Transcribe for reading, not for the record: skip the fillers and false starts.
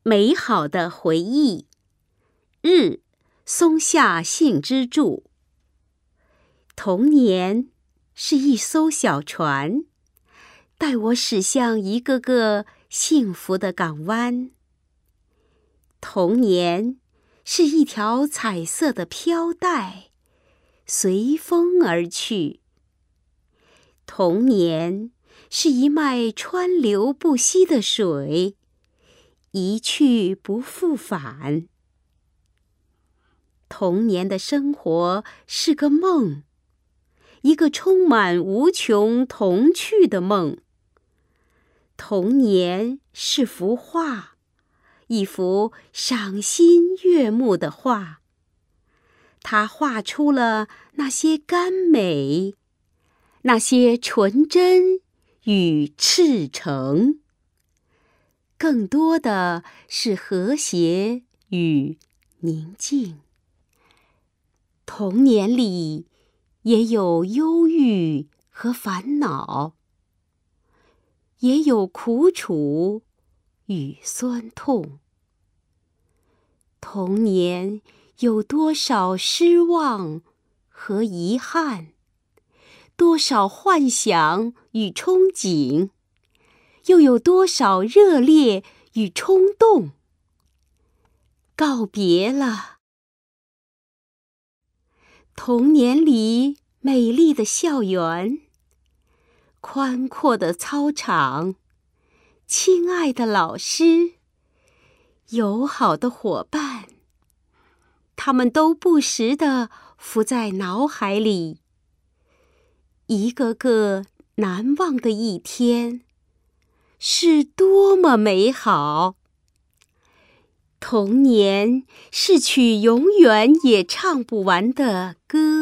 美好的回忆。日，松下幸之助。童年是一艘小船，带我驶向一个个幸福的港湾。童年是一条彩色的飘带，随风而去。童年是一脉川流不息的水，一去不复返。童年的生活是个梦，一个充满无穷童趣的梦。童年是幅画，一幅赏心悦目的画。它画出了那些甘美，那些纯真与赤诚，更多的是和谐与宁静。童年里也有忧郁和烦恼，也有苦楚与酸痛。童年有多少失望和遗憾，多少幻想与憧憬，又有多少热烈与冲动。告别了。童年里美丽的校园，宽阔的操场，亲爱的老师，友好的伙伴，他们都不时地浮在脑海里。一个个难忘的一天，是多么美好！童年是曲永远也唱不完的歌。